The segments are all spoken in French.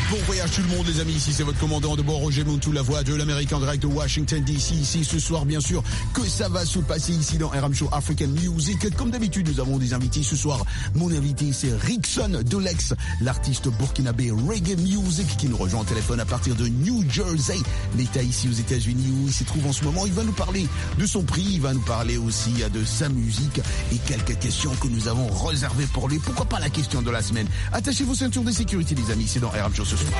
Bon voyage tout le monde les amis, ici c'est votre commandant de bord Roger Montou, la voix de l'Amérique en direct de Washington DC. Ici ce soir bien sûr que ça va se passer ici dans RM Show African Music. Comme d'habitude nous avons des invités ce soir. Mon invité c'est Rickson Dolex, l'artiste burkinabé reggae music qui nous rejoint au téléphone à partir de New Jersey, l'État ici aux États-Unis où il se trouve en ce moment. Il va nous parler de son prix, il va nous parler aussi de sa musique et quelques questions que nous avons réservées pour lui. Pourquoi pas la question de la semaine. Attachez vos ceintures de sécurité les amis, c'est dans RM Show ce soir.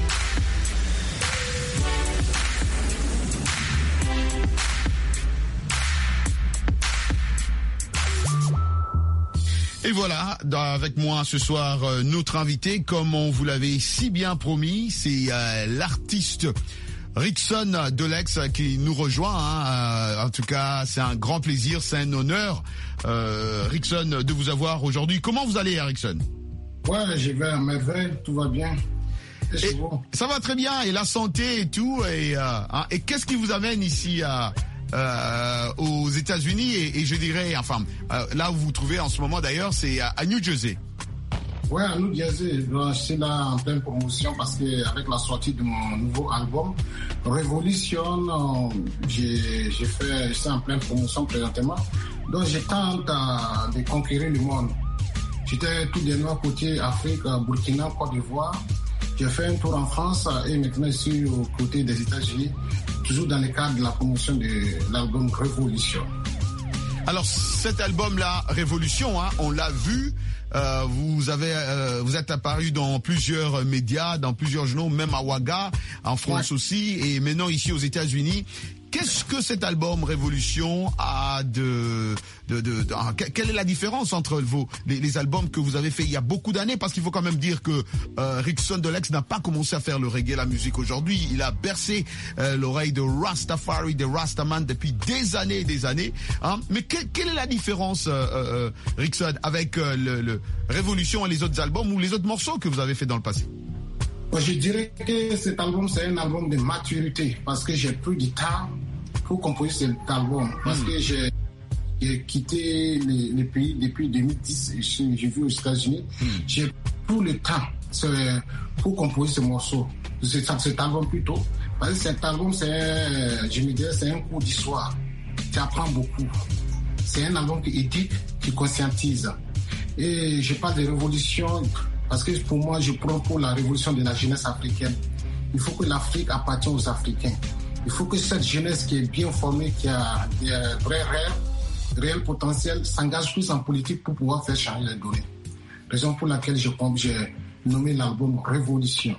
Et voilà, avec moi ce soir, notre invité, comme on vous l'avait si bien promis, c'est l'artiste Rickson Dolex qui nous rejoint. En tout cas, c'est un grand plaisir, c'est un honneur, Rickson, de vous avoir aujourd'hui. Comment vous allez, Rickson? Ouais, j'y vais à merveille, tout va bien. Et ça va très bien, et la santé et tout. Et qu'est-ce qui vous amène ici aux États-Unis et je dirais, enfin, là où vous vous trouvez en ce moment d'ailleurs, c'est à New Jersey. Ouais, à New Jersey. Je suis là en pleine promotion parce que avec la sortie de mon nouveau album, Révolution, je suis en pleine promotion présentement. Donc, je tente de conquérir le monde. J'étais tout dernièrement côté Afrique, Burkina, Côte d'Ivoire. J'ai fait un tour en France et maintenant je suis aux côtés des États-Unis, toujours dans le cadre de la promotion de l'album Révolution. Alors cet album-là, Révolution, on l'a vu, vous êtes apparu dans plusieurs médias, dans plusieurs journaux, même à Ouaga, en France aussi, et maintenant ici aux États-Unis. Qu'est-ce que cet album Révolution a quelle est la différence entre les albums que vous avez fait il y a beaucoup d'années? Parce qu'il faut quand même dire que Rickson Dolex n'a pas commencé à faire le reggae, la musique aujourd'hui. Il a bercé l'oreille de Rastafari, de Rastaman depuis des années et des années. Mais quelle est la différence, Rickson, avec le Révolution et les autres albums ou les autres morceaux que vous avez fait dans le passé? Je dirais que cet album, c'est un album de maturité parce que j'ai pris du temps pour composer cet album. Parce que j'ai quitté le pays depuis 2010 et j'ai vu aux États-Unis. J'ai pris le temps pour composer ce morceau, cet album plutôt. Parce que cet album, c'est un cours d'histoire. Tu apprends beaucoup. C'est un album qui éduque, qui conscientise. Et je parle de révolution. Parce que pour moi, je prends pour la révolution de la jeunesse africaine. Il faut que l'Afrique appartienne aux Africains. Il faut que cette jeunesse qui est bien formée, qui a des vrais réels potentiels, s'engage plus en politique pour pouvoir faire changer les données. Raison pour laquelle j'ai nommé l'album Révolution.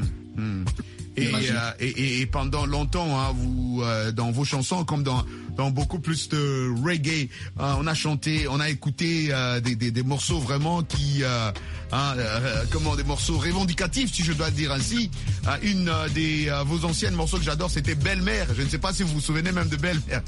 Et pendant longtemps, vous dans vos chansons, comme dans beaucoup plus de reggae, on a écouté des morceaux vraiment qui, des morceaux revendicatifs, si je dois le dire ainsi. Une des vos anciennes morceaux que j'adore, c'était Belle-Mère. Je ne sais pas si vous vous souvenez même de Belle-Mère.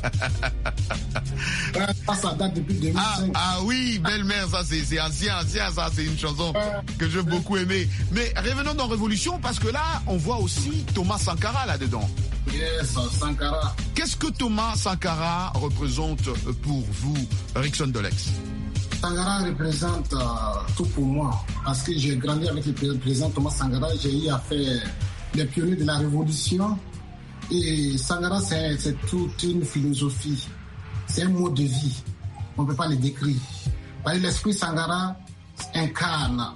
Ça date depuis 2005. Ah oui, Belle-Mère, ça c'est ancien, ça c'est une chanson que j'ai beaucoup aimée. Mais revenons dans Révolution parce que là, on voit aussi Thomas Sankara là-dedans. Yes, Sankara. Qu'est-ce que Thomas Sankara représente pour vous, Rickson Dolex? Sankara représente tout pour moi. Parce que j'ai grandi avec le président Thomas Sankara. J'ai eu à faire les pionniers de la révolution. Et Sankara, c'est toute une philosophie. C'est un mode de vie. On ne peut pas le décrire. Parce que l'esprit Sankara incarne.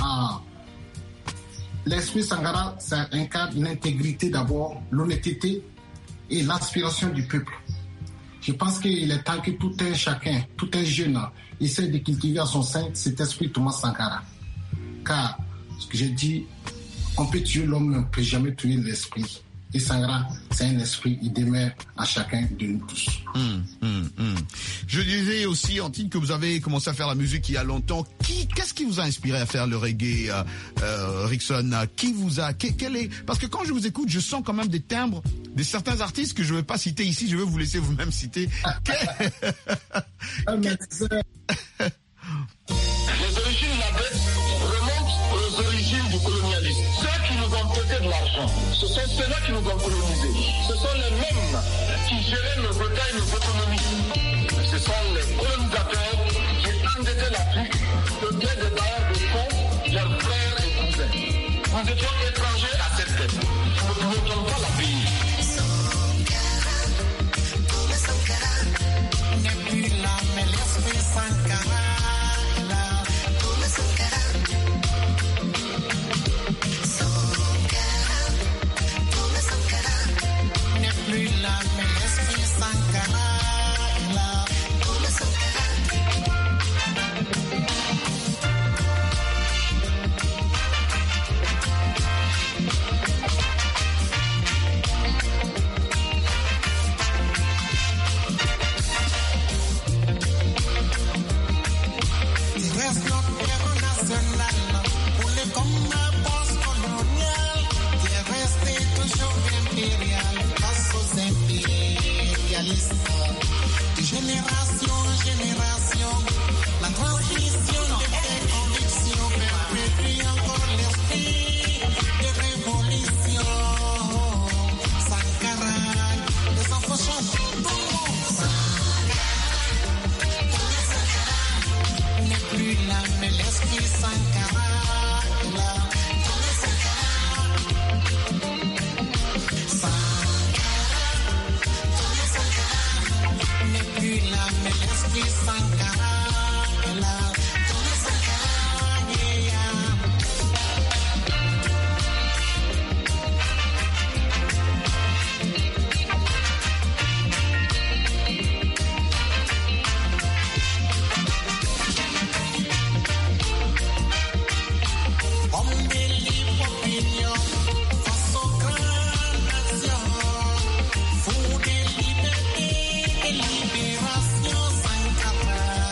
L'esprit Sankara, ça incarne l'intégrité d'abord, l'honnêteté et l'aspiration du peuple. Je pense qu'il est temps que tout un chacun, tout un jeune, essaie de cultiver à son sein cet esprit Thomas Sankara. Car, ce que j'ai dit, on peut tuer l'homme, mais on ne peut jamais tuer l'esprit. Et Sankara, c'est un esprit, il demeure à chacun de nous tous. Je disais aussi, Antine, que vous avez commencé à faire la musique il y a longtemps. Qu'est-ce qui vous a inspiré à faire le reggae, Rickson? Parce que quand je vous écoute, je sens quand même des timbres de certains artistes que je ne vais pas citer ici. Je vais vous laisser vous-même citer. Les origines de la dette remontent aux origines du colonialisme. Ceux qui nous ont prêté de l'argent, ce sont ceux-là qui nous ont colonisés. Ce sont les mêmes qui géraient nos États et nos économies. Ce sont les colonisateurs qui endettaient l'Afrique de bien des barres de fonds, leurs frères et cousins. Nous étions étrangers à cette dette. Nous ne pouvons donc pas la payer. N'est plus là, mais l'esprit Sankara est là. N'est plus là, mais l'esprit Sankara est là. Pour les combats post-coloniales, qui est resté toujours impérial face aux impérialistes. De génération en génération, la transmission des convictions perpétue encore l'esprit de révolution. Sankara, les enfants chantent tout le monde. N'est plus là, mais l'esprit Sankara est là. N'est plus là, mais l'esprit Sankara est là. Homme de libre opinion, face aux grandes nations, fou de liberté et libération Sankara.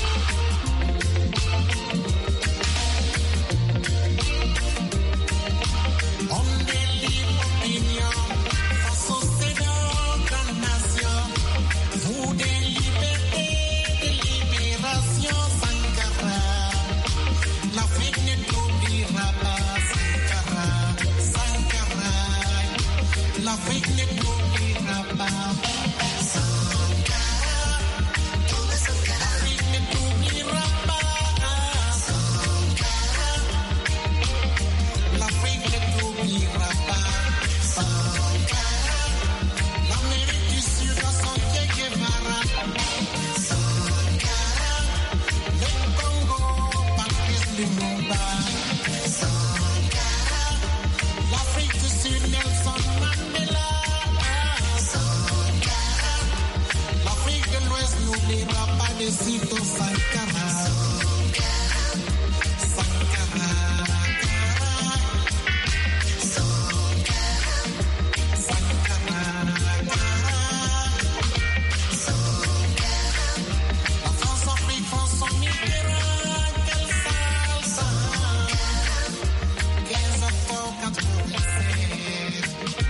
Homme de libre opinion, face aux grandes nations, fou de liberté et libération Sankara. L'Afrique ne t'oubliera pas, Sankara, Sankara. L'Afrique ne t'oubliera pas, Sankara. L'Afrique ne t'oubliera pas, Sankara. L'Afrique ne t'oubliera pas, Sankara. L'Amérique du Sud a son Che Guevara, Sankara. Le Congo, Patrice Lumumba, Sankara. L'Afrique du Sud, Nelson Mandela, Sankara. L'Afrique de l'Ouest n'oubliera pas de Sito Sankara, Sankara, La France-Afrique, François Mitterrand, quelle salsa, 15 octobre 87.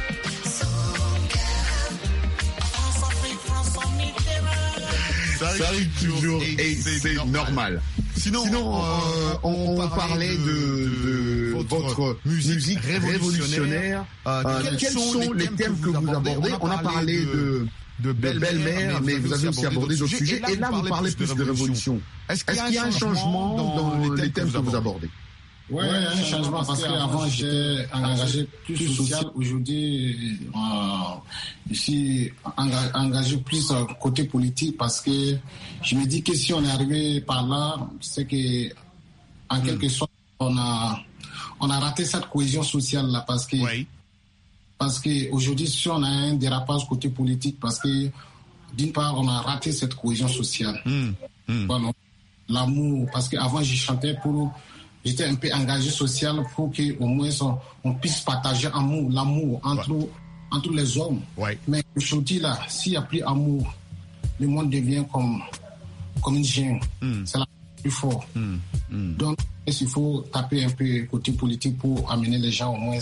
La France-Afrique, François Mitterrand. Ça arrive toujours et c'est normal. Sinon, on parlait de votre musique révolutionnaire. Quels sont les thèmes que vous abordez? On a parlé de belle-mère, mais vous avez aussi abordé d'autres sujets. Et là, vous parlez plus de révolution. Est-ce qu'il y a un changement dans les thèmes que vous abordez? Oui, il y a un changement parce qu'avant, j'étais engagé plus social. Aujourd'hui, je suis engagé plus côté politique parce que je me dis que si on est arrivé par là, c'est que, en quelque sorte, on a raté cette cohésion sociale-là parce que, parce que aujourd'hui, si on a un dérapage côté politique, parce que, d'une part, on a raté cette cohésion sociale. Voilà. L'amour, parce qu'avant, je chantais j'étais un peu engagé social pour qu'au moins on puisse partager l'amour entre les hommes. Mais aujourd'hui, là, s'il n'y a plus amour, le monde devient comme une jungle. C'est la plus fort. Donc, il faut taper un peu côté politique pour amener les gens au moins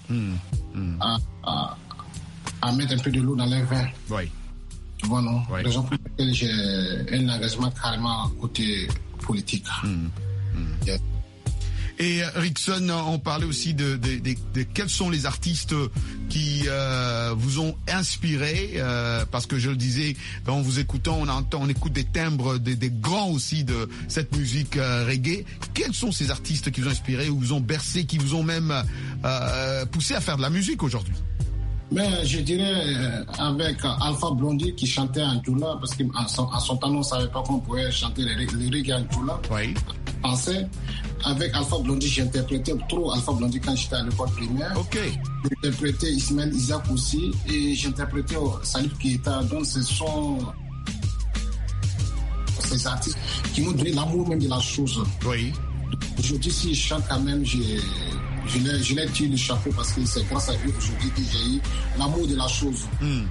à mettre un peu de l'eau dans leur vin. Voilà. Raison pour laquelle j'ai un engagement carrément côté politique. Et Rickson, on parlait aussi de quels sont les artistes qui vous ont inspiré, parce que je le disais, en vous écoutant, on écoute des timbres des grands aussi de cette musique reggae. Quels sont ces artistes qui vous ont inspiré, ou vous ont bercé, qui vous ont même poussé à faire de la musique aujourd'hui? Mais je dirais avec Alpha Blondy qui chantait en Djoula, parce qu'en son temps, on ne savait pas qu'on pouvait chanter les reggae en Djoula. Oui. Français. Avec Alpha Blondy, j'interprétais trop Alpha Blondy quand j'étais à l'école primaire. Ok. J'interprétais Ismaël Isaac aussi, et j'interprétais Salif Keita. Donc ce sont ces artistes qui m'ont donné l'amour même de la chose. Oui. Aujourd'hui, si je chante quand même, je l'ai tiré le chapeau, parce que c'est grâce à eux aujourd'hui que j'ai eu l'amour de la chose.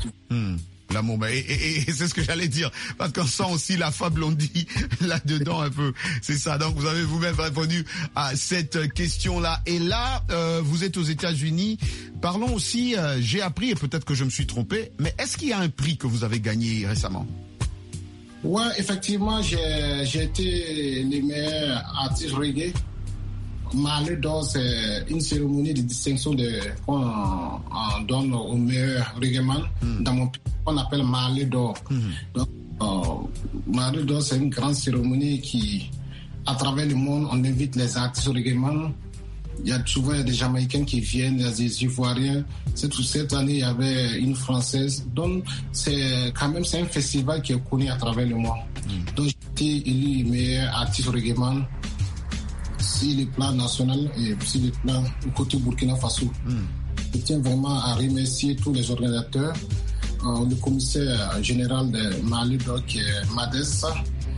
L'amour, et c'est ce que j'allais dire, parce qu'on sent aussi la Alpha Blondy là-dedans un peu. C'est ça. Donc vous avez vous-même répondu à cette question-là. Et là, vous êtes aux États-Unis. Parlons aussi. J'ai appris, et peut-être que je me suis trompé, mais est-ce qu'il y a un prix que vous avez gagné récemment? Ouais, effectivement, j'ai été le meilleur artiste reggae. Malé d'or, c'est une cérémonie de distinction qu'on donne aux meilleurs reggaeman dans mon pays, qu'on appelle Malé d'or. Donc, Malé d'or, c'est une grande cérémonie qui, à travers le monde, on invite les artistes reggaeman. Il y a souvent des Jamaïcains qui viennent, il y a des Ivoiriens. Cette année, il y avait une Française. Donc, c'est un festival qui est connu à travers le monde. Donc, j'ai été élu meilleur artiste reggaeman sur le plan national et sur le plan côté Burkina Faso. Je tiens vraiment à remercier tous les organisateurs, le commissaire général de Mali, qui est Madessa,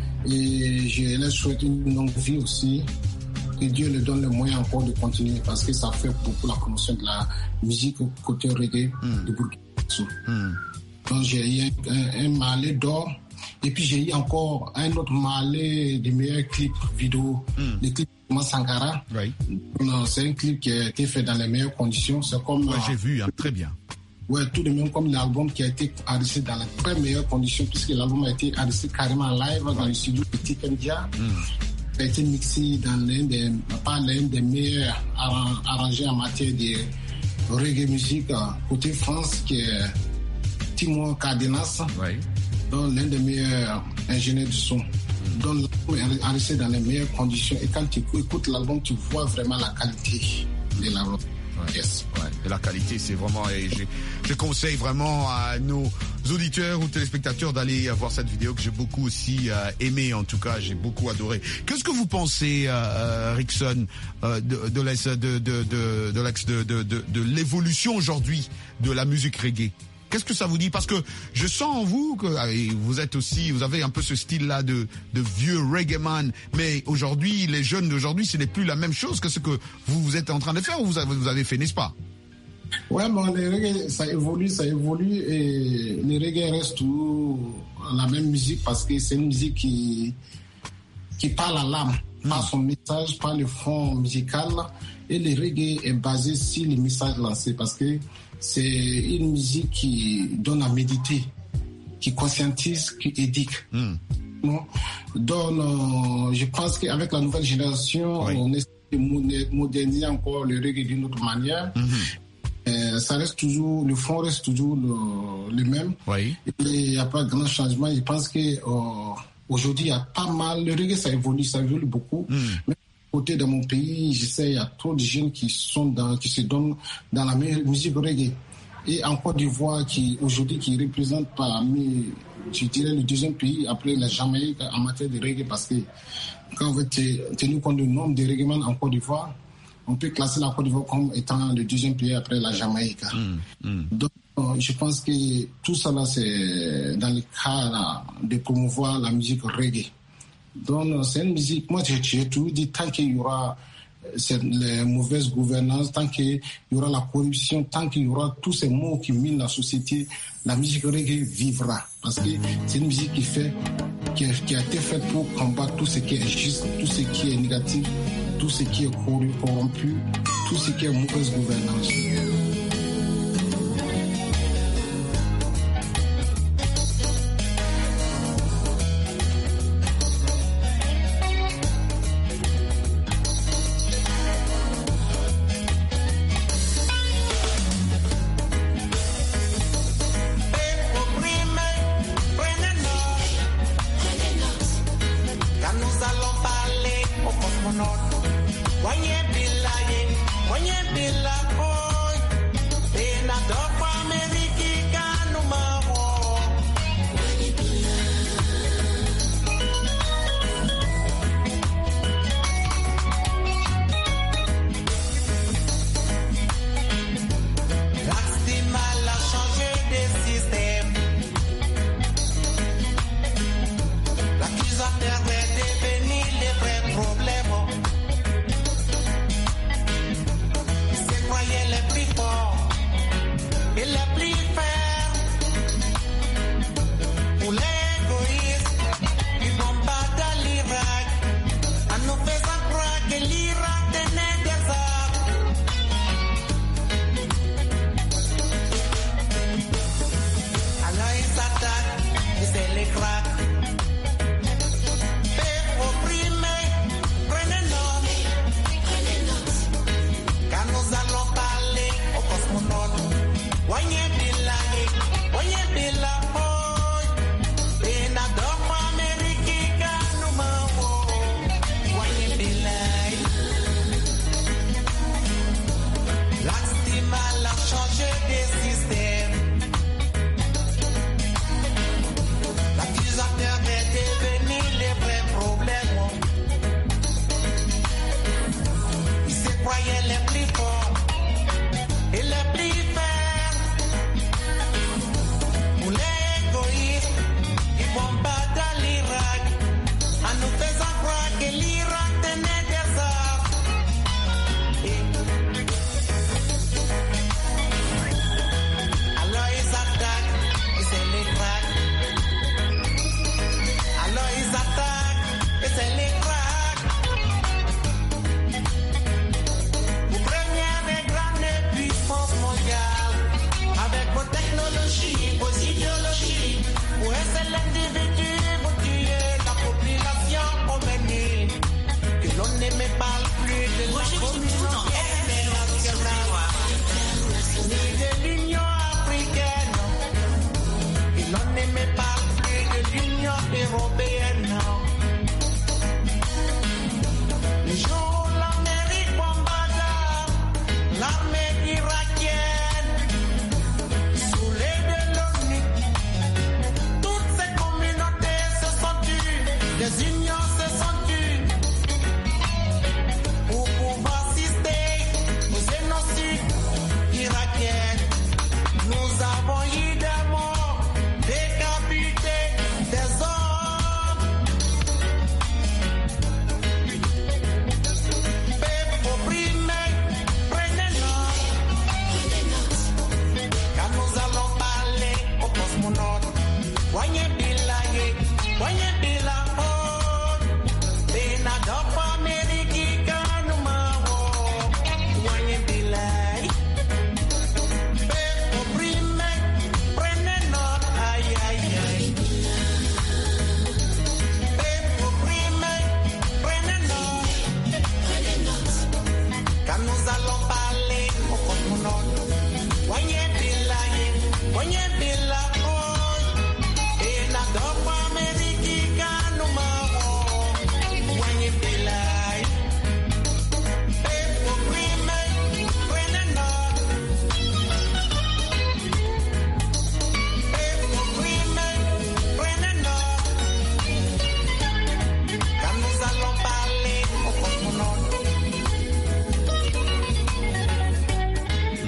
et je leur souhaite une longue vie aussi. Que Dieu leur donne le moyen encore de continuer, parce que ça fait beaucoup la promotion de la musique côté reggae de Burkina Faso. Donc j'ai eu un Malais d'or, et puis j'ai eu encore un autre Malais des meilleurs clips vidéo, le clip de Sankara. Oui. C'est un clip qui a été fait dans les meilleures conditions. C'est comme j'ai vu, très bien. Ouais, tout de même comme l'album qui a été enregistré dans les très meilleures conditions, puisque l'album a été enregistré carrément live dans le studio de Tikendia. A été mixé dans l'un des meilleurs arrangés en matière de reggae musique côté France, qui est Timo Cardenas, donc l'un des meilleurs ingénieurs du son. Donc l'album est enregistré dans les meilleures conditions, et quand tu écoutes l'album, tu vois vraiment la qualité de l'album. Yes. Et la qualité, c'est vraiment, et je conseille vraiment à nos auditeurs ou téléspectateurs d'aller voir cette vidéo que j'ai beaucoup aussi aimé. En tout cas, j'ai beaucoup adoré. Qu'est-ce que vous pensez, Rickson, de l'évolution aujourd'hui de la musique reggae? Qu'est-ce que ça vous dit? Parce que je sens en vous que vous avez un peu ce style-là de vieux reggaeman, mais aujourd'hui, les jeunes d'aujourd'hui, ce n'est plus la même chose que ce que vous êtes en train de faire, ou vous avez fait, n'est-ce pas? Ouais, bon, les reggae, ça évolue, et les reggae restent toujours la même musique, parce que c'est une musique qui parle à l'âme, par son message, par le fond musical, et le reggae est basé sur les messages lancés, parce que c'est une musique qui donne à méditer, qui conscientise, qui éduque. Donc, je pense qu'avec la nouvelle génération, on essaie de moderniser encore le reggae d'une autre manière. Ça reste toujours, le fond reste toujours le même. Il n'y a pas de grand changement. Je pense qu'aujourd'hui, il y a pas mal. Le reggae, ça évolue beaucoup. Mais côté de mon pays, je sais, il y a trop de jeunes qui se donnent dans la musique reggae. Et en Côte d'Ivoire, qui représente parmi, je dirais, le deuxième pays après la Jamaïque en matière de reggae, parce que quand vous êtes tenu compte du nombre de reggaeman en Côte d'Ivoire, on peut classer la Côte d'Ivoire comme étant le deuxième pays après la Jamaïque. Donc, je pense que tout ça là, c'est dans le cadre de promouvoir la musique reggae. Donc, c'est une musique, moi j'ai toujours dit, tant qu'il y aura les mauvaises gouvernances, tant qu'il y aura la corruption, tant qu'il y aura tous ces maux qui minent la société, la musique reggae vivra. Parce que c'est une musique qui a été faite pour combattre tout ce qui est injuste, tout ce qui est négatif, tout ce qui est corrompu, tout ce qui est mauvaise gouvernance.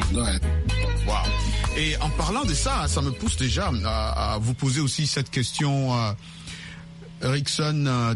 Ouais. Wow. Et en parlant de ça, ça me pousse déjà à vous poser aussi cette question, Rickson,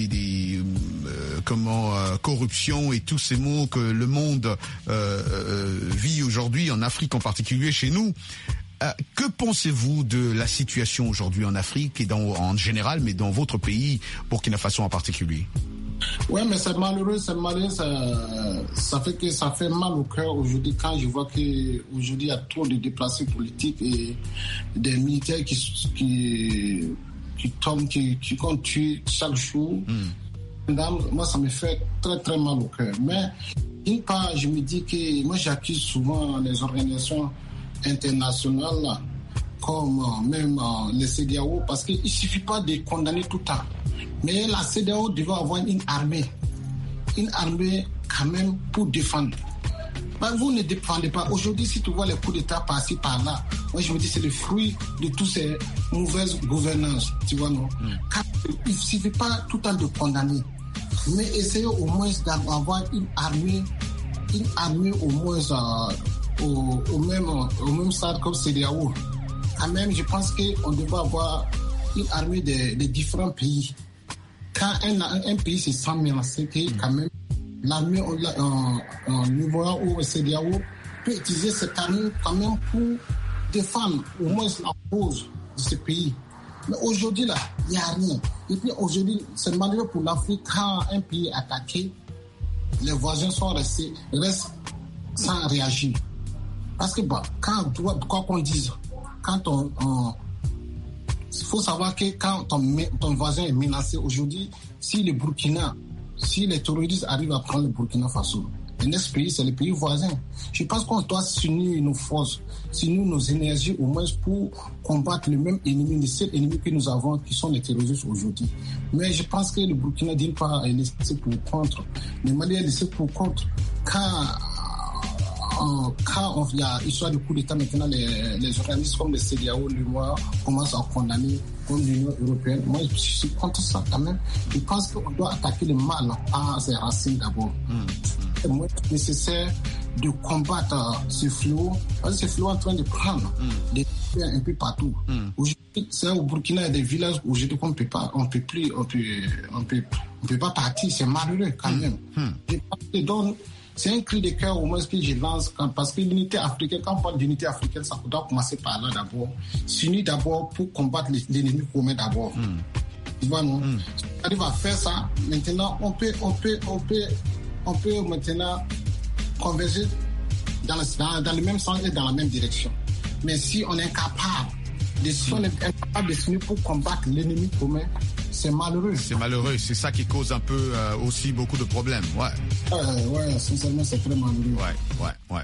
corruption et tous ces mots que le monde vit aujourd'hui, en Afrique en particulier, chez nous. Que pensez-vous de la situation aujourd'hui en Afrique et en général, mais dans votre pays, Burkina Faso en particulier? Ouais, mais c'est malheureux, ça fait mal au cœur aujourd'hui quand je vois que aujourd'hui il y a trop de déplacés politiques et des militaires qui tombent, qui tuent chaque jour. Moi, ça me fait très très mal au cœur. Mais d'une part, je me dis que moi j'accuse souvent les organisations internationales comme même les CEDEAO parce qu'il ne suffit pas de condamner tout le temps. Mais la CEDEAO devait avoir une armée quand même pour défendre. Mais vous ne défendez pas. Aujourd'hui, si tu vois les coups d'État par-ci, par-là, moi je me dis c'est le fruit de toutes ces mauvaises gouvernances, tu vois, non? Il ne suffit pas tout le temps de condamner. Mais essayez au moins d'avoir une armée au moins au même stade comme CEDEAO. Quand même, je pense qu'on devrait avoir une armée des différents pays. Quand un pays c'est 100 000, c'est que quand même l'armée en niveau au CEDEAO peut utiliser cette armée quand même pour défendre au moins la cause de ce pays. Mais aujourd'hui là, il n'y a rien. Et puis aujourd'hui, c'est malheureux pour l'Afrique quand un pays est attaqué, les voisins restent sans réagir. Parce que quoi qu'on dise, quand il faut savoir que quand ton voisin est menacé aujourd'hui, si les terroristes arrivent à prendre le Burkina Faso, le next pays, c'est le pays voisin. Je pense qu'on doit s'unir nos forces, s'unir nos énergies au moins pour combattre le même ennemi, le seul ennemi que nous avons, qui sont les terroristes aujourd'hui. Mais je pense que le Burkina, d'une part, est laissé pour contre. Le Mali est laissé pour contre. Quand il y a histoire de coup d'État, maintenant les organismes comme le CEDEAO, l'UMOA commencent à condamner comme l'Union européenne. Moi, je suis contre ça quand même. Je pense qu'on doit attaquer le mal à ses racines d'abord. C'est moins nécessaire de combattre ce fléau. Parce que ce fléau est en train de prendre des terres un peu partout. Aujourd'hui, c'est au Burkina, il y a des villages où on peut pas partir. C'est malheureux quand même. Donc, c'est un cri de cœur au moins que je lance parce que l'unité africaine, quand on parle d'unité africaine, ça doit commencer par là d'abord. S'unir d'abord pour combattre l'ennemi commun d'abord. Tu vois, non? Si on arrive à faire ça, maintenant, on peut maintenant converger dans le même sens et dans la même direction. Mais si on est incapable de s'unir pour combattre l'ennemi commun, c'est malheureux. C'est malheureux, c'est ça qui cause un peu aussi beaucoup de problèmes, ouais, sincèrement, c'est très malheureux. Ouais.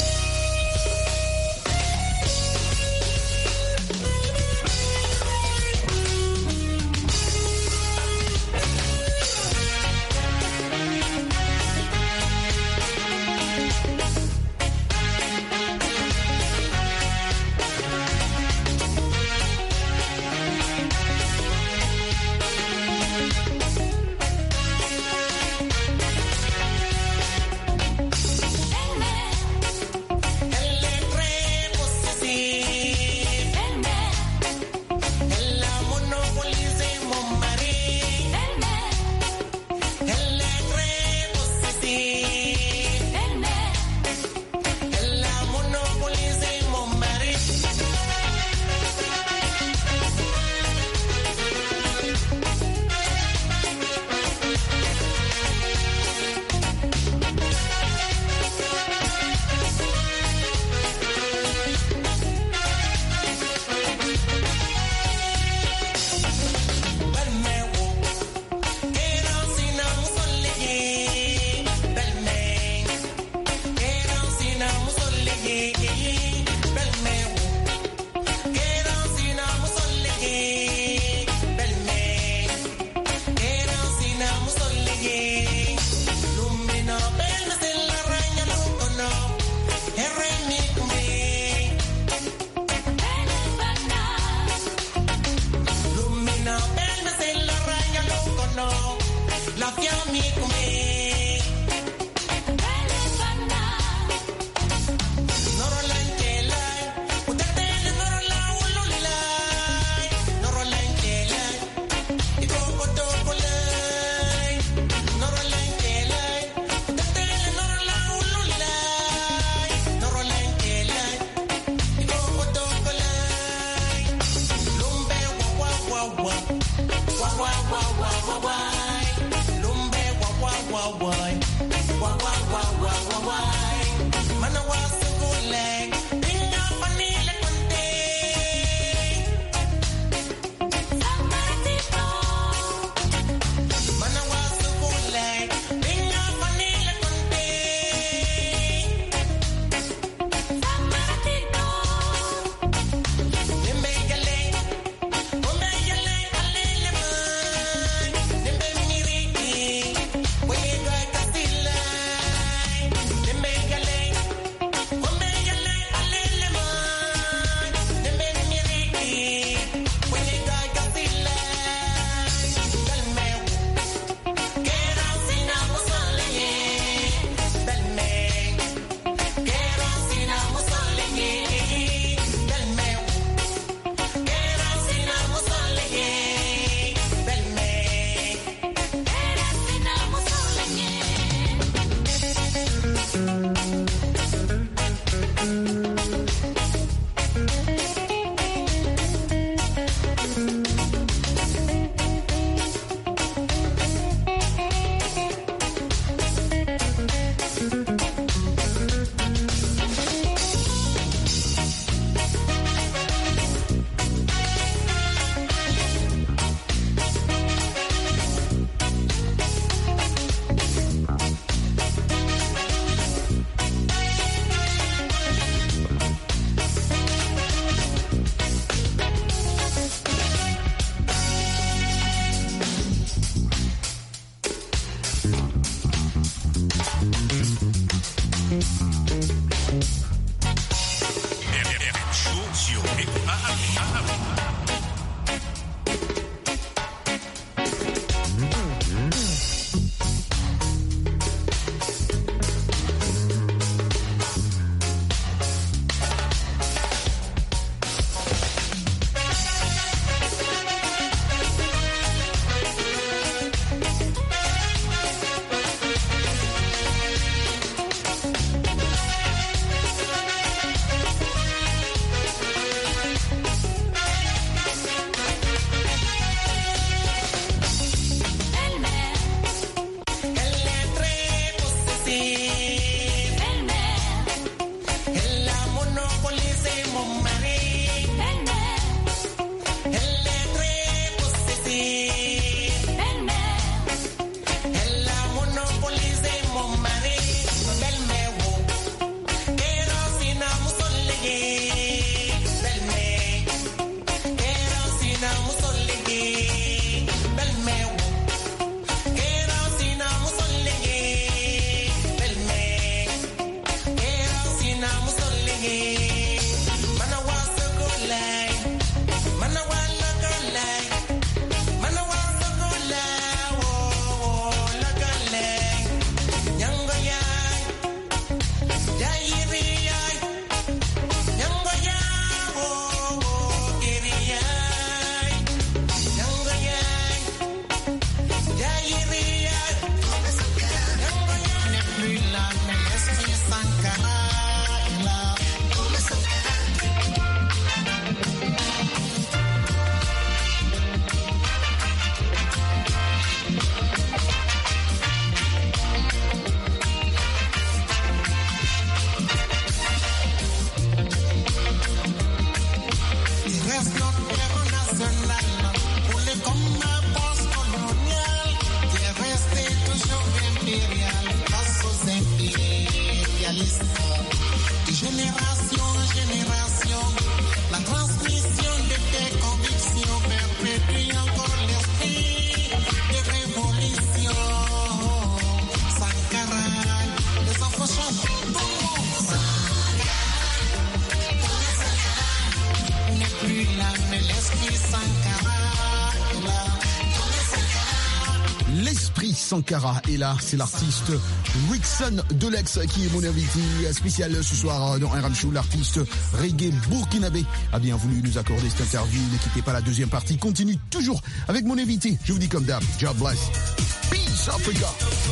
Sankara. Et là, c'est l'artiste Rickson de Lex qui est mon invité spécial ce soir dans RM Show. L'artiste reggae burkinabé a bien voulu nous accorder cette interview. Ne quittez pas la deuxième partie. Continue toujours avec mon invité. Je vous dis comme d'hab, God bless. Peace Africa.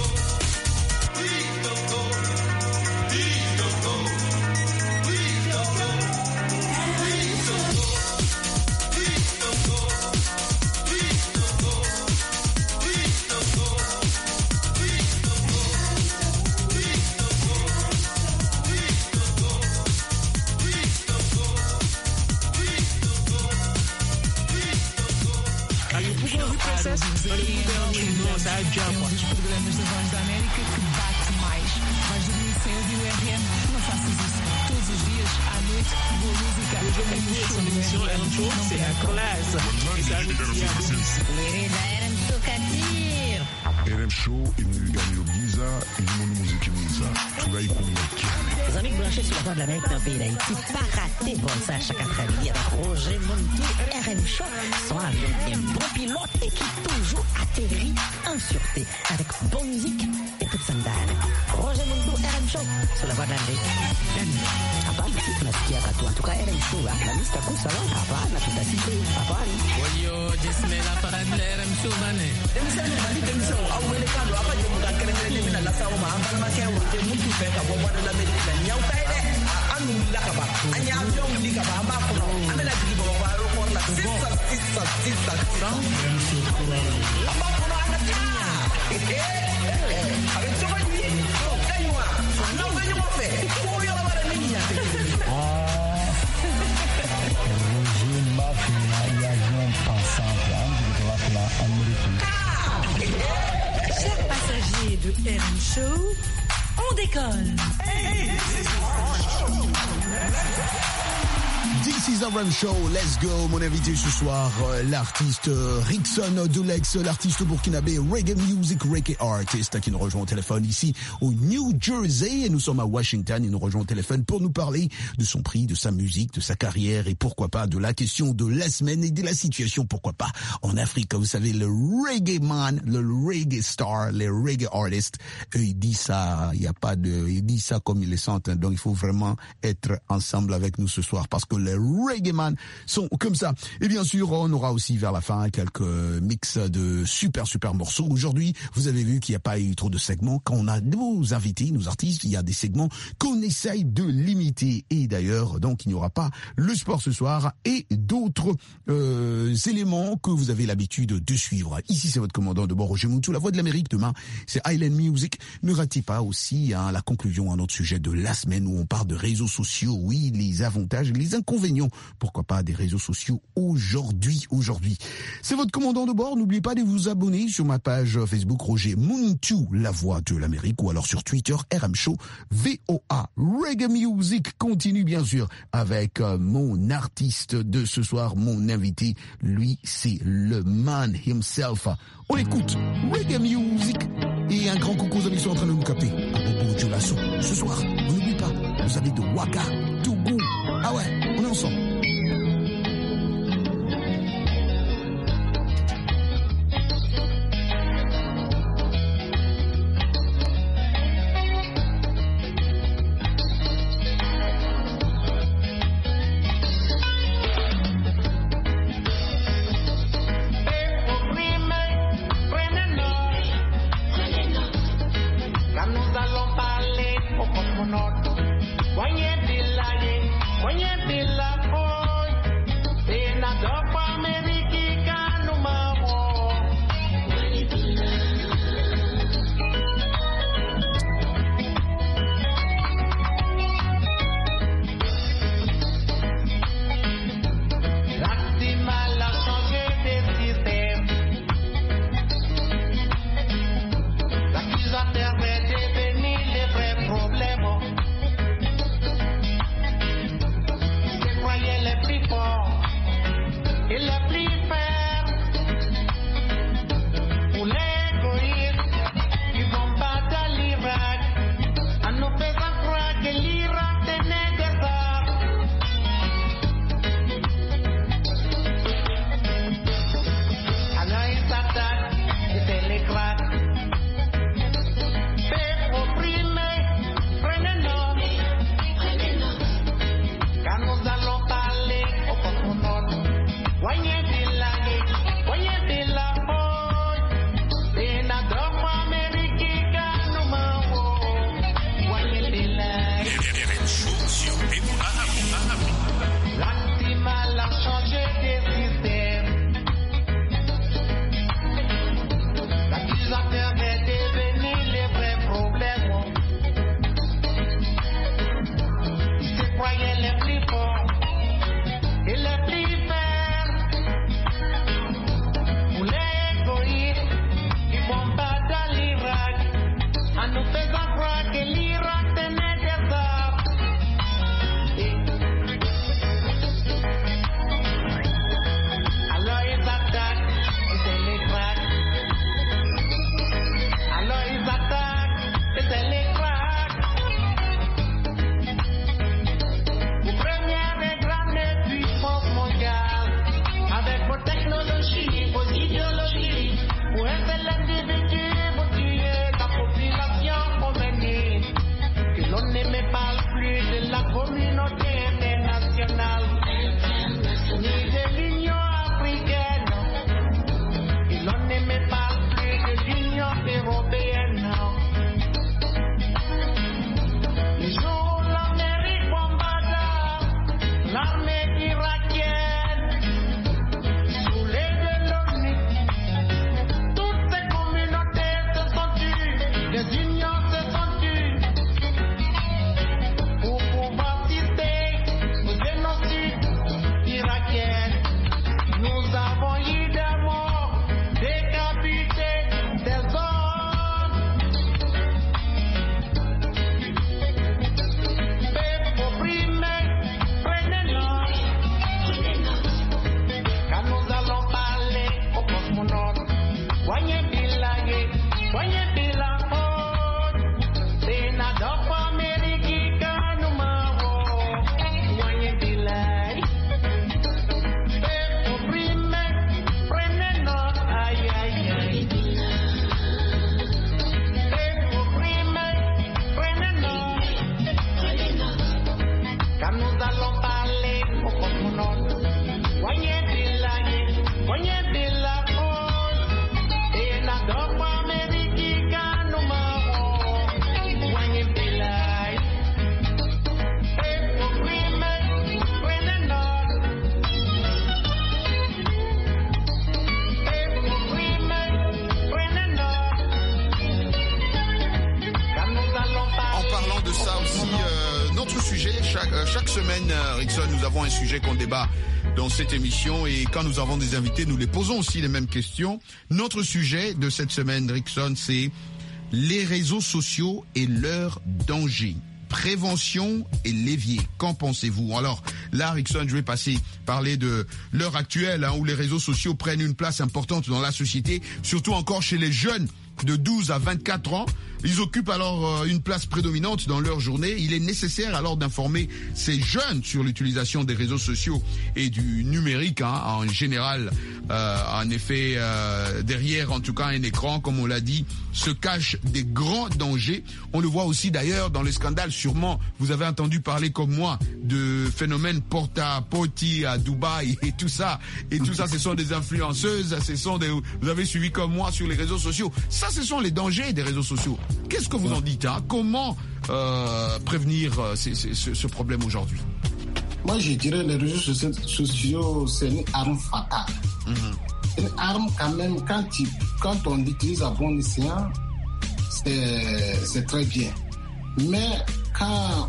Dos programas da Voz da América que bate mais. Vais dormir cedo e o RM não faças isso. Todos os dias, à noite, boa música. C'est la classe. RM Show imeniganiro imoni mwiza turayikumbuka. Les amis branchés sur la Voix de l'Amérique dans le pays d'Haïti, pas rater bon ça chaque après-midi avec Roger Montou, RM Show, son avion est bon pilote et qui toujours atterrit en sûreté avec bonne musique et toute sa dalle. Roger Montou, RM Show, sur la Voix de l'Amérique. Hapana, tunasikia watu. En tout cas, RM Show, la lista kusa wala hapana, tutasikia hapana. Wayo, jesmela para RM Show bane. Chers passagers de RM Show, on décolle. This is RM Show, let's go. Mon invité ce soir, l'artiste Rickson de Lex, l'artiste burkinabé reggae music, reggae artist qui nous rejoint au téléphone ici au New Jersey et nous sommes à Washington. Il nous rejoint au téléphone pour nous parler de son prix, de sa musique, de sa carrière et pourquoi pas de la question de la semaine et de la situation, pourquoi pas en Afrique. Vous savez, le reggae man, le reggae star, les reggae artists, eux, ils disent ça, ils disent ça comme ils le sentent. Donc il faut vraiment être ensemble avec nous ce soir parce que les reggae man sont comme ça. Et bien sûr, on aura aussi vers la fin quelques mix de super morceaux. Aujourd'hui, vous avez vu qu'il n'y a pas eu trop de segments. Quand on a nos invités, nos artistes, il y a des segments qu'on essaye de limiter. Et d'ailleurs, donc, il n'y aura pas le sport ce soir et d'autres éléments que vous avez l'habitude de suivre. Ici, c'est votre commandant de bord, Roger Moutou, la voix de l'Amérique. Demain, c'est Island Music. Ne ratez pas aussi la conclusion à notre sujet de la semaine où on parle de réseaux sociaux. Oui, les avantages et les inconvénients, pourquoi pas, des réseaux sociaux aujourd'hui. C'est votre commandant de bord. N'oubliez pas de vous abonner sur ma page Facebook Roger Moutou, la voix de l'Amérique, ou alors sur Twitter RM Show VOA. Reggae Music continue bien sûr avec mon artiste de ce soir, mon invité. Lui, c'est le man himself. On écoute Reggae Music et un grand coucou aux amis qui sont en train de nous capter à Bobo Dioulasso. Ce soir, on n'oublie pas, vous avez de Waka, Togo. Ah ouais, on est ensemble. semaine, Rickson, nous avons un sujet qu'on débat dans cette émission et quand nous avons des invités, nous les posons aussi les mêmes questions. Notre sujet de cette semaine, Rickson, c'est les réseaux sociaux et leurs dangers. Prévention et levier. Qu'en pensez-vous? Alors là, Rickson, je vais parler de l'heure actuelle où les réseaux sociaux prennent une place importante dans la société, surtout encore chez les jeunes de 12 à 24 ans. Ils occupent alors une place prédominante dans leur journée. Il est nécessaire alors d'informer ces jeunes sur l'utilisation des réseaux sociaux et du numérique en général. En effet, derrière en tout cas un écran, comme on l'a dit, se cachent des grands dangers. On le voit aussi d'ailleurs dans les scandales. Sûrement, vous avez entendu parler comme moi de phénomènes Porta-Potti à Dubaï et tout ça. Et tout ça, ce sont des influenceuses. Vous avez suivi comme moi sur les réseaux sociaux. Ça, ce sont les dangers des réseaux sociaux. Qu'est-ce que vous en dites? Comment prévenir ce problème aujourd'hui? Moi, je dirais les réseaux sociaux, c'est une arme fatale. Une arme quand même, quand on l'utilise à bon escient, c'est très bien. Mais quand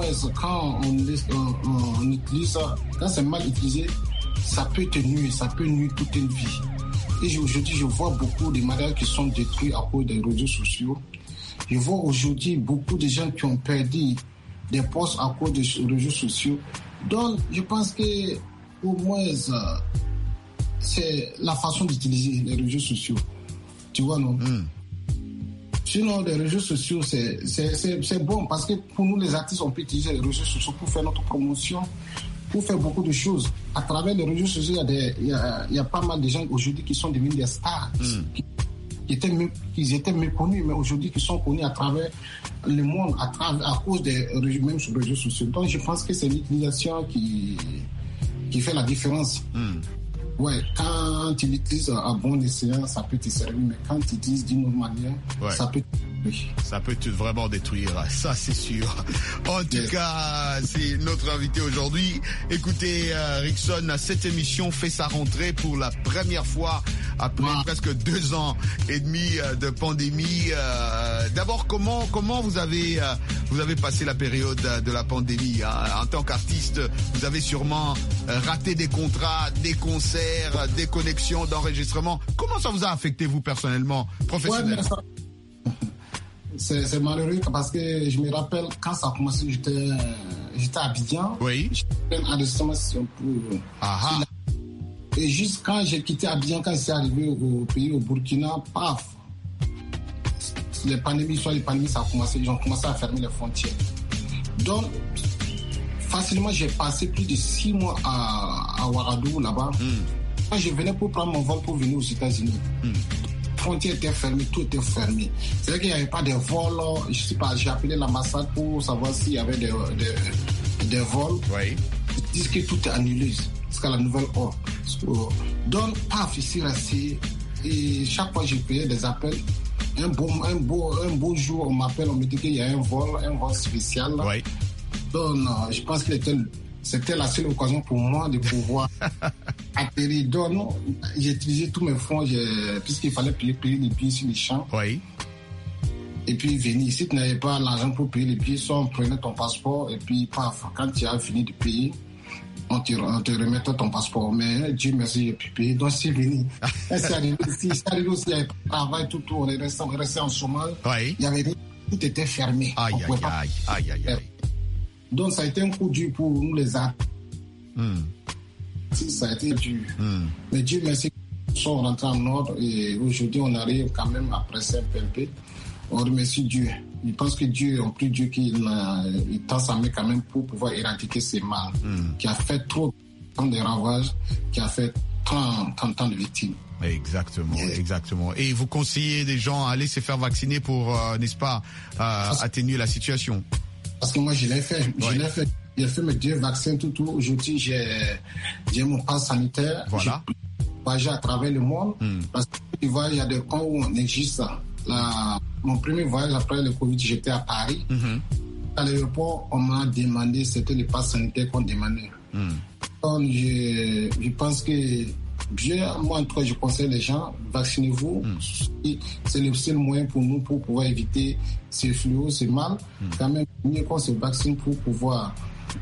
on utilise ça, quand c'est mal utilisé, ça peut te nuire, ça peut nuire toute une vie. Et aujourd'hui, je vois beaucoup de mariages qui sont détruits à cause des réseaux sociaux. Je vois aujourd'hui beaucoup de gens qui ont perdu des postes à cause des réseaux sociaux. Donc, je pense que au moins, c'est la façon d'utiliser les réseaux sociaux. Tu vois, non? Sinon, les réseaux sociaux, c'est bon parce que pour nous, les artistes, on peut utiliser les réseaux sociaux pour faire notre promotion, pour faire beaucoup de choses. À travers les réseaux sociaux, il y a pas mal de gens aujourd'hui qui sont devenus des stars, qui étaient méconnus, mais aujourd'hui qui sont connus à travers le monde, à cause des même sur les réseaux sociaux. Donc je pense que c'est l'utilisation qui fait la différence. Ouais, quand tu l'utilises à bon escient, ça peut te servir, mais quand tu l'utilises d'une autre manière, ça peut te détruire. Ça peut vraiment détruire, ça c'est sûr. En tout cas, c'est notre invité aujourd'hui. Écoutez, Rickson, cette émission fait sa rentrée pour la première fois après presque 2 ans et demi de pandémie. D'abord, comment vous avez passé la période de la pandémie En tant qu'artiste, vous avez sûrement raté des contrats, des concerts, des connexions d'enregistrement. Comment ça vous a affecté, vous, personnellement, professionnellement? C'est malheureux parce que je me rappelle quand ça a commencé, j'étais à Abidjan. Oui. J'étais en enregistrement et juste quand j'ai quitté Abidjan, quand c'est arrivé au pays, au Burkina, paf, les pandémies, ça a commencé, ils ont commencé à fermer les frontières. Donc, facilement, j'ai passé plus de 6 mois à Ouagadougou, là-bas. Quand je venais pour prendre mon vol pour venir aux États-Unis, les frontières étaient fermées, tout était fermé. C'est vrai qu'il n'y avait pas de vols. Je sais pas, j'ai appelé l'ambassade pour savoir s'il y avait des vols. Oui. Ils disent que tout est annulé jusqu'à la nouvelle ordre. Donc, paf, ici, resté. Et chaque fois, je payais des appels. Un beau jour, on m'appelle, on me dit qu'il y a un vol spécial. Là. Oui. Donc, je pense que c'était la seule occasion pour moi de pouvoir atterrir. Donc, j'ai utilisé tous mes fonds, puisqu'il fallait payer les billets sur les champs. Oui. Et puis venir. Si tu n'avais pas l'argent pour payer les billets, soit on prenait ton passeport et puis paf, quand tu as fini de payer, on te remettait ton passeport. Mais Dieu merci, j'ai pu payer. Donc c'est venu. C'est arrivé aussi, il y avait travail, tout, on est resté en chômage. Oui. Il y avait tout était fermé. Aïe. Donc ça a été un coup dur pour nous les artistes. Ça a été dur. Mais Dieu merci, nous sommes rentrés en ordre et aujourd'hui on arrive quand même à presser un peu. On remercie Dieu. Je pense que Dieu, on prie Dieu qu'il tend sa main quand même pour pouvoir éradiquer ces mal qui a fait trop de ravages, qui a fait tant de victimes. Exactement. Et vous conseillez des gens à aller se faire vacciner pour, n'est-ce pas, atténuer la situation? Parce que moi, je l'ai fait. J'ai fait mes 2 vaccins, tout. Aujourd'hui, j'ai mon pass sanitaire. Voilà. J'ai voyagé à travers le monde. Parce que tu vois, il y a des camps où on existe. Mon premier voyage après le Covid, j'étais à Paris. À l'aéroport, on m'a demandé, c'était le pass sanitaire qu'on demandait. Donc, je pense que moi, en tout cas, je conseille les gens, vaccinez-vous. C'est le seul moyen pour nous pour pouvoir éviter ces fléaux, ces mal. Quand même, mieux qu'on se vaccine pour pouvoir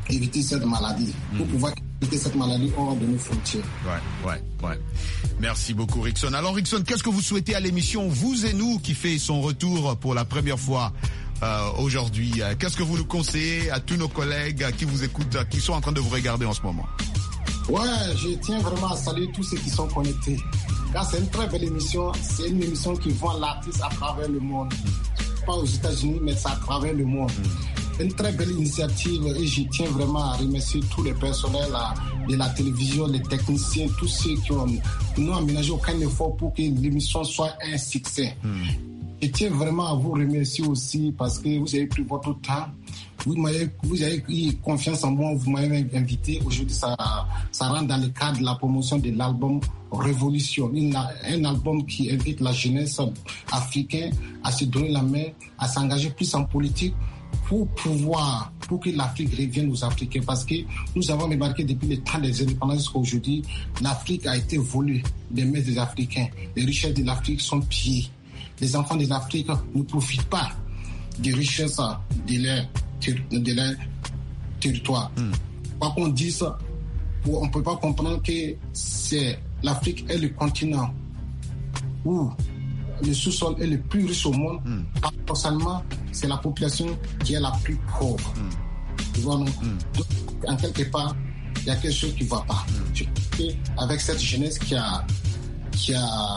éviter cette maladie, pour pouvoir éviter cette maladie hors de nos frontières. Ouais. Merci beaucoup, Rickson. Alors, Rickson, qu'est-ce que vous souhaitez à l'émission Vous et nous, qui fait son retour pour la première fois aujourd'hui? Qu'est-ce que vous nous conseillez à tous nos collègues qui vous écoutent, qui sont en train de vous regarder en ce moment? Ouais, je tiens vraiment à saluer tous ceux qui sont connectés. Car c'est une très belle émission. C'est une émission qui voit l'artiste à travers le monde. Pas aux États-Unis, mais c'est à travers le monde. Une très belle initiative et je tiens vraiment à remercier tous les personnels de la télévision, les techniciens, tous ceux qui n'ont aménagé aucun effort pour que l'émission soit un succès. Je tiens vraiment à vous remercier aussi parce que vous avez pris votre temps. Vous avez eu confiance en moi, vous m'avez invité. Aujourd'hui, ça rentre dans le cadre de la promotion de l'album Révolution. Un album qui invite la jeunesse africaine à se donner la main, à s'engager plus en politique pour que l'Afrique revienne aux Africains. Parce que nous avons remarqué depuis le temps des indépendances jusqu'à aujourd'hui, l'Afrique a été volée des mains des Africains. Les richesses de l'Afrique sont pillées. Les enfants de l'Afrique ne profitent pas des richesses de leur territoire. Quoi qu'on dise, on ne peut pas comprendre que l'Afrique est le continent où le sous-sol est le plus riche au monde. Paradoxalement, c'est la population qui est la plus pauvre. Tu vois, non? Donc, en quelque part, il y a quelque chose qui ne va pas. Avec cette jeunesse qui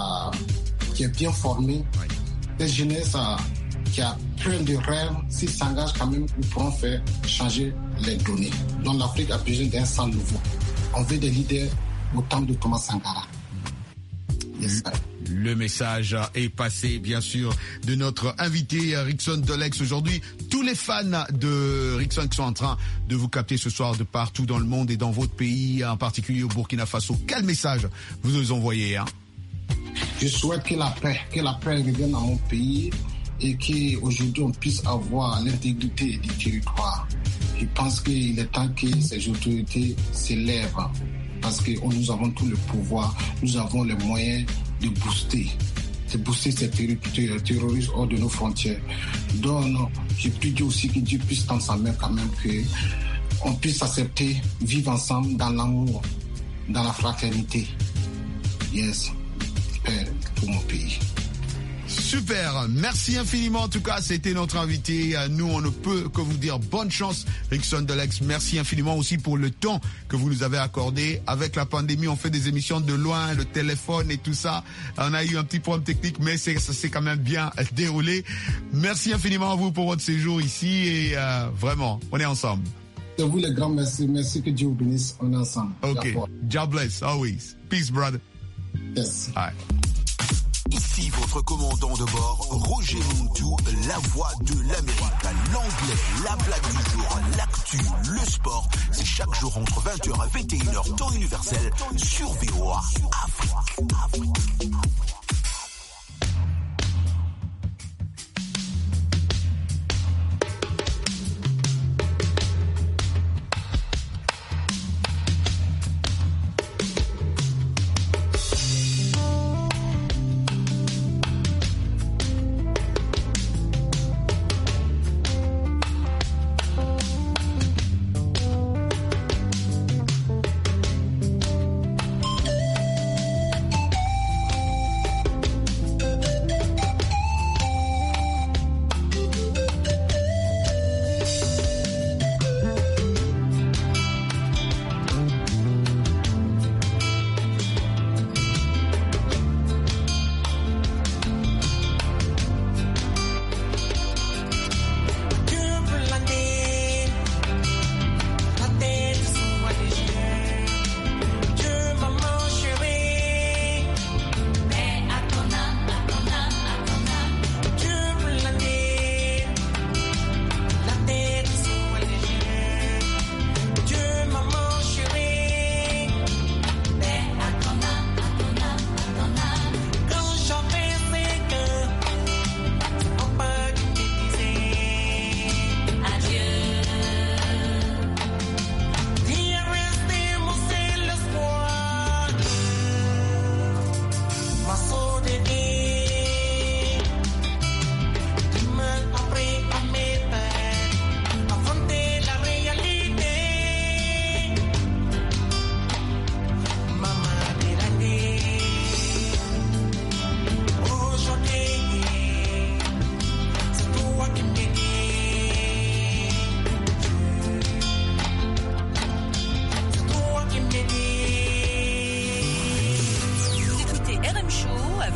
est bien formée, cette jeunesse qui a plein de rêves, s'ils s'engagent quand même, ils pourront faire changer les données. Donc l'Afrique a besoin d'un sang nouveau. On veut des leaders au temps de Thomas Sankara. Yes, le message est passé, bien sûr, de notre invité Rickson de Lex aujourd'hui. Tous les fans de Rickson qui sont en train de vous capter ce soir de partout dans le monde et dans votre pays, en particulier au Burkina Faso, quel message vous nous envoyez, hein? Je souhaite que la paix revienne dans mon pays et qu'aujourd'hui on puisse avoir l'intégrité du territoire. Je pense qu'il est temps que ces autorités s'élèvent parce que nous avons tout le pouvoir, nous avons les moyens de booster ces terroristes hors de nos frontières. Donc, je prie Dieu aussi que Dieu puisse tendre sa main quand même, qu'on puisse accepter, vivre ensemble dans l'amour, dans la fraternité. Yes. Pour mon pays. Super, merci infiniment. En tout cas, c'était notre invité. Nous, on ne peut que vous dire bonne chance, Rickson de Lex. Merci infiniment aussi pour le temps que vous nous avez accordé. Avec la pandémie, on fait des émissions de loin, le téléphone et tout ça. On a eu un petit problème technique, mais ça s'est quand même bien déroulé. Merci infiniment à vous pour votre séjour ici et vraiment, on est ensemble. C'est vous les grands merci. Merci, que Dieu vous bénisse. On est ensemble. Ok, God bless, always. Peace, brother. Yes. All right. Ici votre commandant de bord, Roger Montou, la voix de l'Amérique. L'anglais, la blague du jour, l'actu, le sport. C'est chaque jour entre 20h et 21h, temps universel, sur VOA Afrique.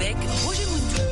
avec Roger Moutou.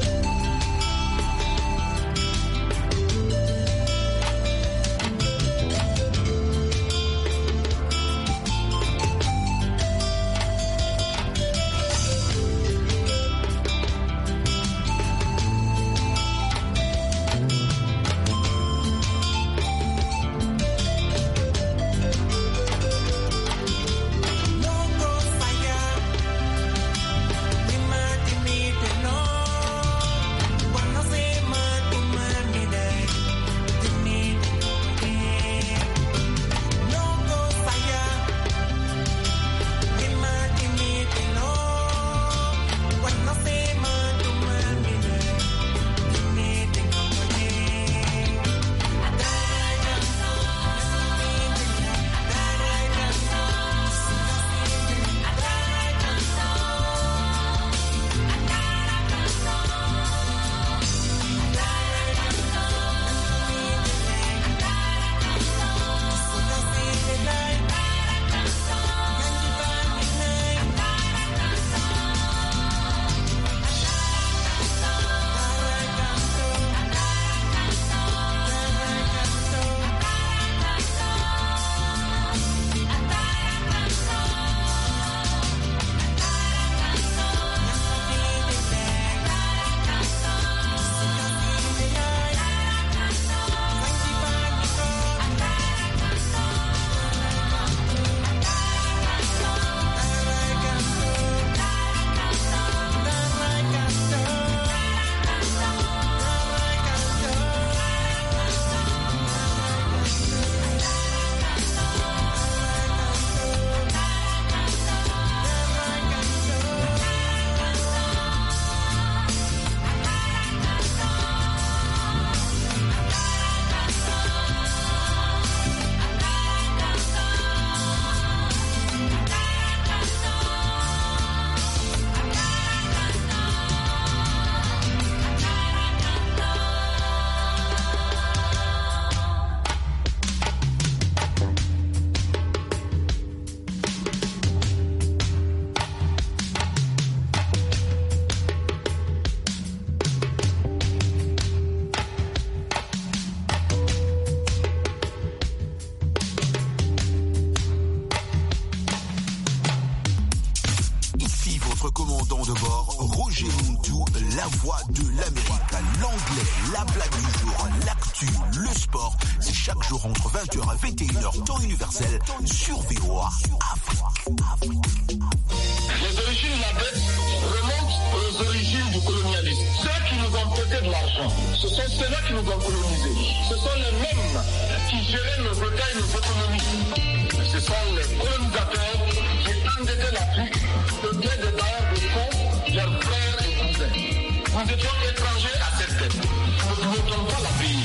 commandant de bord, Roger Moutou, la voix de l'Amérique, l'anglais, la blague du jour, l'actu, le sport. C'est chaque jour entre 20h et 21h, temps universel, sur VOA Afrique. Les origines de la dette remontent aux origines du colonialisme. Ceux qui nous ont prêté de l'argent, ce sont ceux-là qui nous ont colonisés. Ce sont les mêmes qui géraient nos États et nos économies. Ce sont les colonisateurs qui endettaient l'Afrique de gré des bailleurs de fonds, leurs frères et cousins. Nous étions étrangers à cette dette. Nous ne pouvons pas la payer.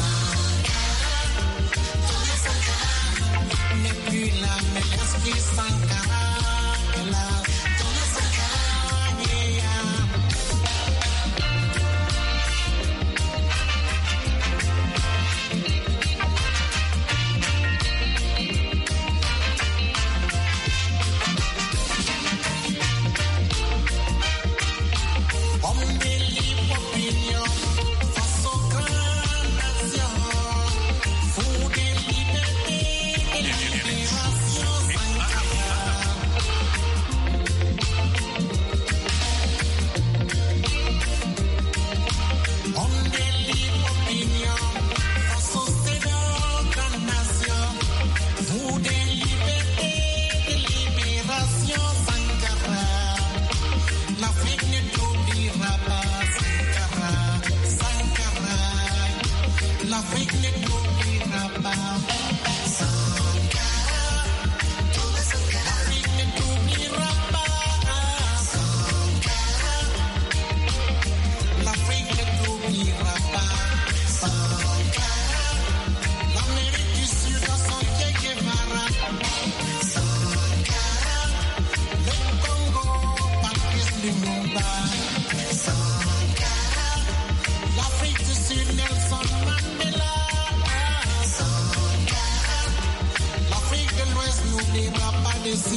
Sankara,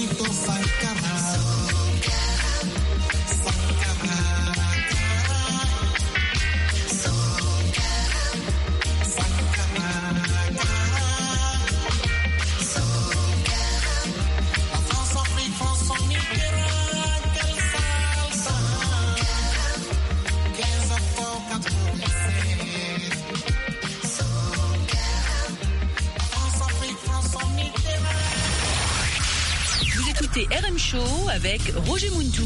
Benito Sankara. Sankara. La France-Afrique, François Mitterrand, quelle salsa. 15 octobre 87. La France-Afrique, François Mitterrand. Vous écoutez RM Show avec Roger Muntou.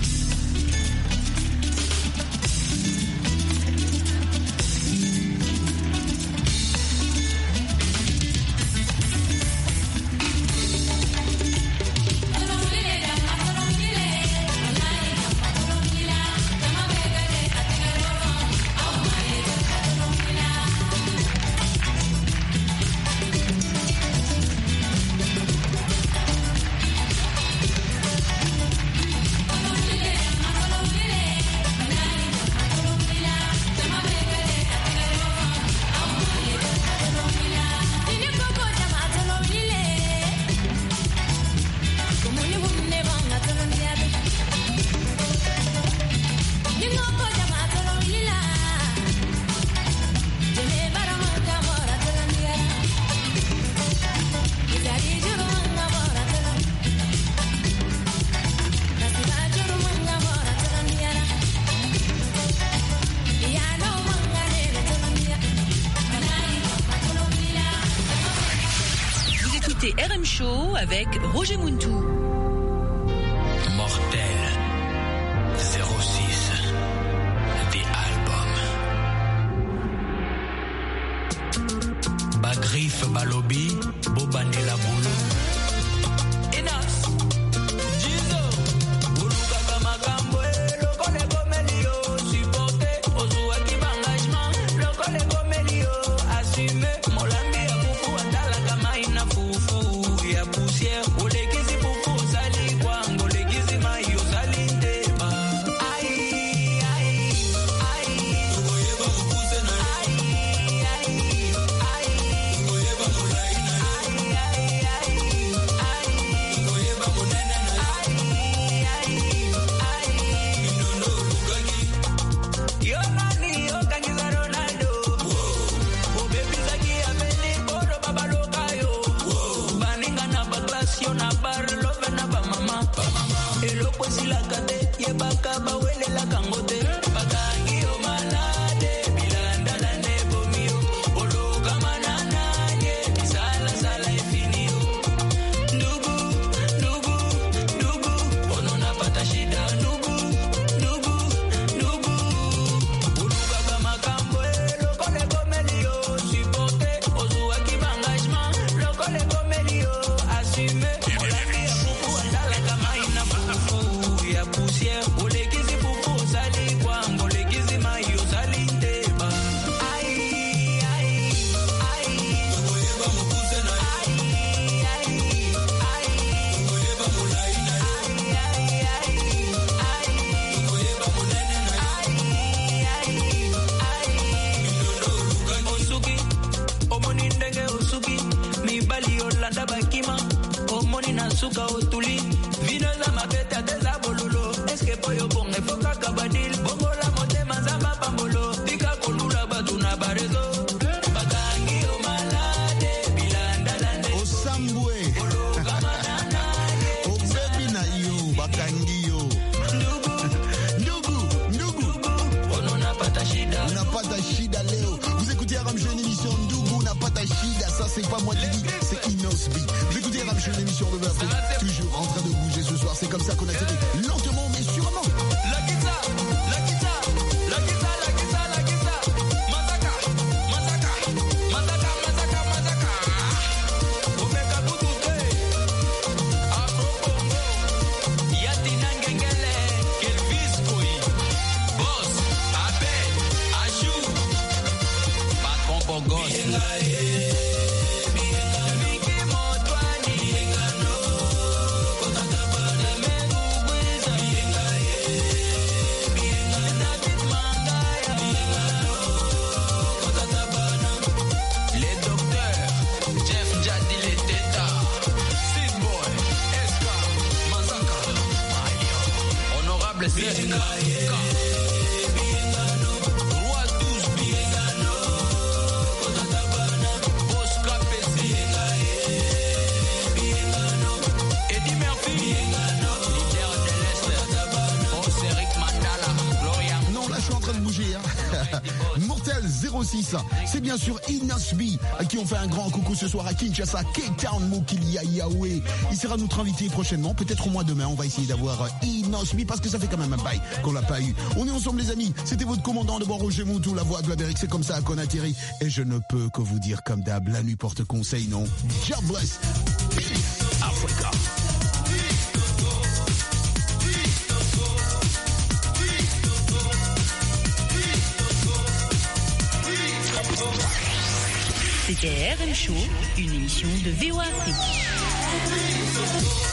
Écoutez RM Show avec Roger Muntou. Mortel 06 The Album. Bagrif Balobi Bobanela Boulou. Enas Jizo Buluka Kamakambo Lokole Gomelio supporté Ozuwa Kibangajman Lokole Gomelio assumé Molambi Akuku Atala Kamaina Fufu Ya poussière Olekizi Fufu Sali Kwango Lekizi Mayo Sali Ndeba Aïe Aïe Aïe Ngoyeba Kupuse na Aïe Aïe Aïe Ngoyeba Mulaina Aïe Aïe Aïe Aïe Ngoyeba Munene na Aïe Aïe Aïe Inono Lugagi Yonani Yokangiza Ronaldo Obebi Zaki Ameni Boro Babalokayo Baninga na baglas Yona bar Love na bamama Elo kwesi la kate Yebaka bawele la kangote Bakangi o malade Bilanda la nebomio Olo kamanana Nye Bisala sala efinio Ndugu Ndugu Ndugu Ono napata shida Ndugu Ndugu Ndugu Uluka kama kambo Lokole gomelio Supporte Ozuwa kibangajman Lokole gomelio Assume Molandi ya fufu Andala kama ina fufu Ya poussière Olekizi fufu Sali kwango Lekizi mayo Sali ndeba Aïe Aïe Aïe Ngoyeba mupuse na Aïe Aïe Aïe Ngoyeba mulaina Aïe Aïe Aïe Aïe Ngoyeba munene na Aïe Aïe Aïe Inono Lugagi Osuki Omoni ndenge Osuki Mibali Olanda Bakima Omoni Nasuka Otuli Vino za mabeta Teza bololo Eske poyo bonge Foka kabadil Bongo la motema Zamba pambolo Tika kolula Batuna barezo Bakangi o malade Bilanda lande Osambwe Olo kamanana Obebi na yo Bakangi yo Ndugu Ndugu Ndugu Ono napata shida Unapata shida leo. Vous écoutez RM Show, une émission Ndugu, Unapata shida. Ça, c'est pas moi qui dis, c'est Inos B. Vous écoutez RM Show, une émission de Afrique. Toujours en train de bouger ce soir. C'est comme ça qu'on a fait lentement, mais sûrement. La guitare La guitare La guitare La guitare La guitare Mazaka Mazaka Mazaka Mazaka Mazaka Omeka Butute Afro Congo Yatina Ngengele Kelvis Koi Boss Abe Ajou Patron Pogos Miki Motwani Ngano Kotaka Bane Megugwiza Non, là, je suis en train de bouger. Hein. Mortel 06, c'est bien sûr Inosbi qui ont fait un grand coucou ce soir à Kinshasa, Cape Town, Mokilia, Yahweh. Il sera notre invité prochainement, peut-être au mois de demain. On va essayer d'avoir Inosbi parce que ça fait quand même un bail qu'on l'a pas eu. On est ensemble les amis, c'était votre commandant de bord Roger Moutou, la voix de l'Amérique, c'est comme ça qu'on atterrit. Et je ne peux que vous dire comme d'hab, la nuit porte conseil, non? God bless. Peace, Africa. C'était RM Show, une émission de VOA Afrique.